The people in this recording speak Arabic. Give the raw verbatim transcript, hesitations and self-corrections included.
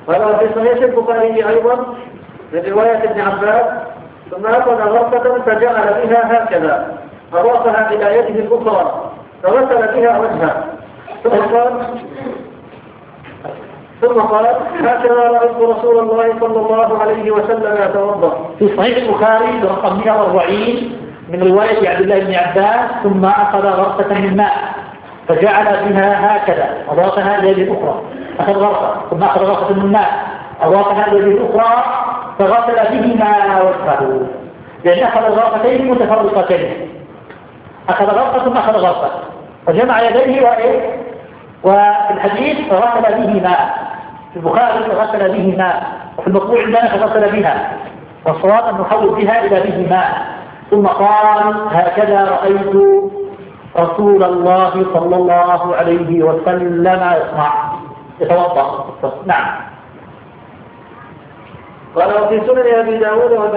قال في صحيح البخاري أيضا من رواية ابن عباس ثم أخذ غرفة فجعل بها هكذا أضافها إلى يده الأخرى فغسل بها وجهه ثم قال ثم قال هكذا رأيت رسول الله صلى الله عليه وسلم يتوضأ. في صحيح البخاري برقم مئة وأربعين من رواية عبد الله بن عباس ثم أخذ غرفة من ماء فجعل بها هكذا أضافها إلى يده الأخرى أخذ غرفة ثم أخذ غرفة من ماء أضافها إلى يده الأخرى فغسل بهما وجهه لأن أخذ غرفتين متفرقتين أخذ غرفة ثم أخذ غرفة فجمع يديه وإيه وفي الحديث فغسل بهما في البخاري فغسل بهما وفي المطبوع عندنا فغسل بها والصواب أن نحول بها إلى بهما ثم قال هكذا رأيت رسول الله صلى الله عليه وسلم يصنع يتوضأ. نعم. قال وفي سنن أبي داود